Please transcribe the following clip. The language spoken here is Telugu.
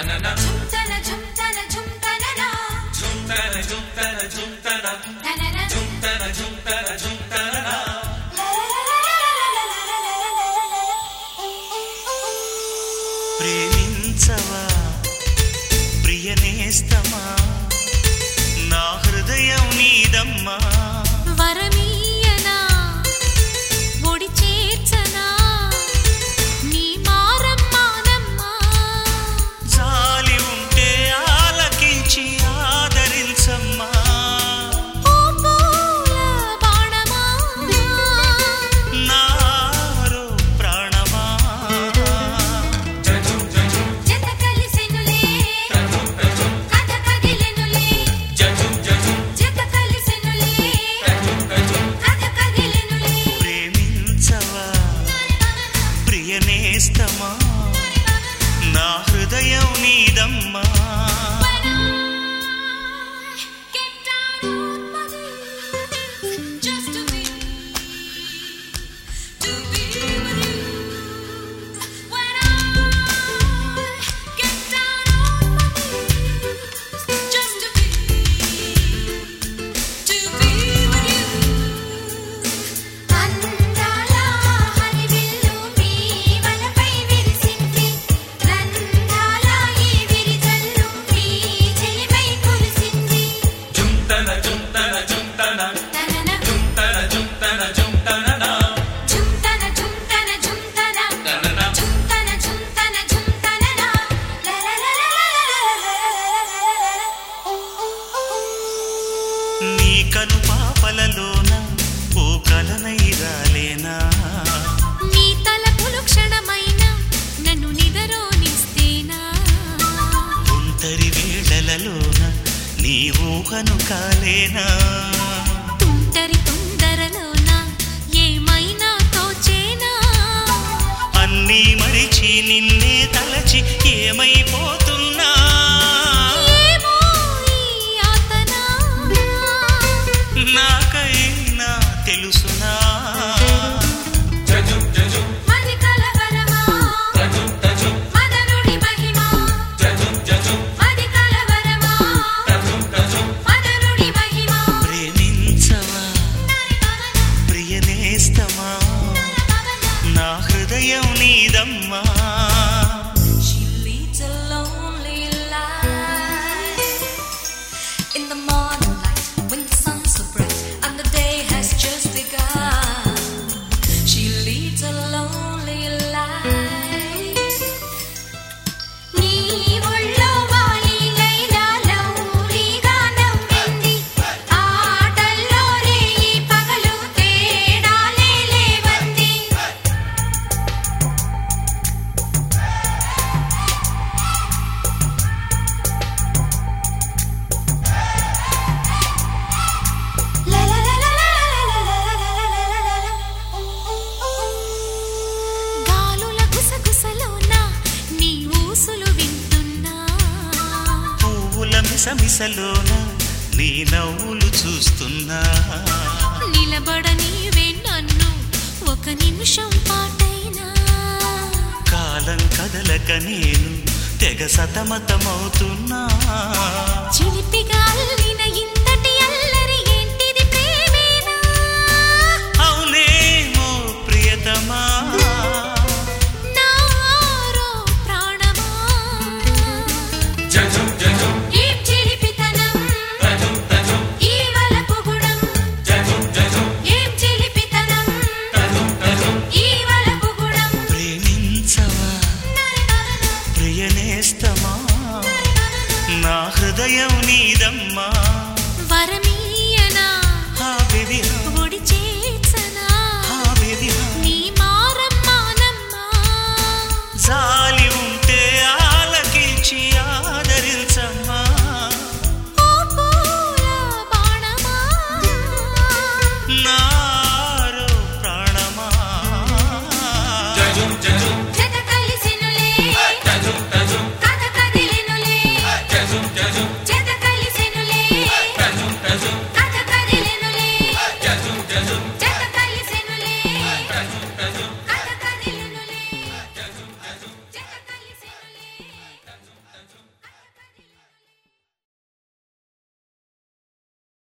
ప్రేమించవా ప్రియనేస్తమా నా హృదయం నీదమ్మా వరమీయనా ఒడి చేర్చనా నీ మారమ్మానమ్మా జాలి ఉంటే ఆలకించి ఆదరించమ్మా ఓ పూల బాణమా నారో ప్రాణమా జత కలిసెనులే కథ కదిలెనులే జత కలిసెనులే కథ కదిలెనులే ప్రేమించవా ప్రియనేస్తమా నా హృదయం నీదమ్మా Get down on my knees just to be with you. When I get down on my knees just to be with you. అందాల హరివిల్లు మీ వలపై విరిసింది నందాల ఈ విరిజల్లు మీ చెలిపై కురిసింది తనన జుంతన జుంతన జుంతన జుంతన జుంతన నీ కను పాపలలోన ఓ కలనై రాలేనా నీ తలపులు క్షణమైన నన్ను నిదరోనిస్తేనా ఒంటరి వేళలలోన నీ ఊహను కాలేనా తుంటరి తొందరలోన ఏమైనా తోచేనా అన్నీ మరిచి నిన్నే తలచి ఏమైపోతున్నా ఏమో ఈ యాతన నాకైనా తెలుసునా మది కలవరమా మదనుడి మహిమా మది కలవరమా మదనుడి మహిమా ప్రేమించవా ప్రియనేస్తమా నా హృదయం నీదమ్మా She leads a lonely life in the morning light when the sun's so bright and the day has just begun. She leads a lonely life. నీ ఒళ్ళో వాలి లైలా లౌలీగా నవ్వింది ఆటల్లో రేయి పగలు తేడాలే లేవంది గాలుల గుసగుసలోన నీ ఊసులు వింటున్నా పువ్వుల మిసమిసలోన నీ నవ్వులు చూస్తున్నా నిలబడనీవే నన్ను ఒక నిమిషం పాటైనా కాలం కదలక నేను తెగ సతమతమవుతున్నా చిలిపిగా అల్లిన ఇంతటి అల్లరి ఏంటిది ప్రేమేనా అవునేమో ప్రియతమా నారో ప్రాణమా ఈ చిలిపితనం ఈ వలపు గుణం ఏం చిలిపితనం ఈ వలపు గుణం ప్రేమించవా ప్రియనేస్తమా నా హృదయం నీదమ్మా వరమీయనా హా బేబీ ఒడి చేర్చనా హా బేబీ నీ మారమ్మానమ్మా జా